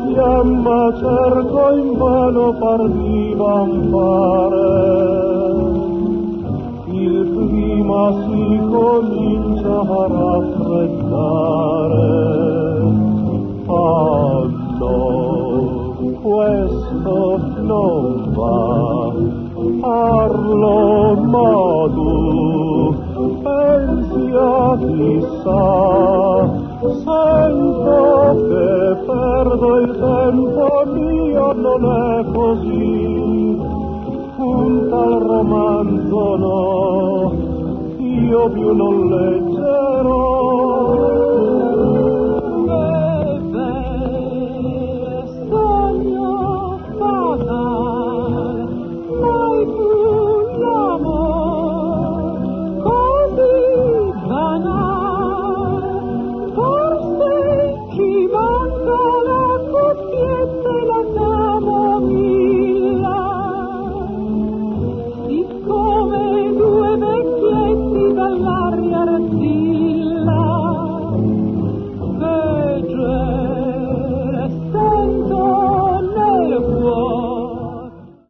fiamma cerco invano far divampare. Il clima si comincia a raffreddare. Oh no, questo non va. Parlo modu, pensi a chissà, sento che perdo il tempo mio, non è così. Un tal romanzo no, io più non leggerò.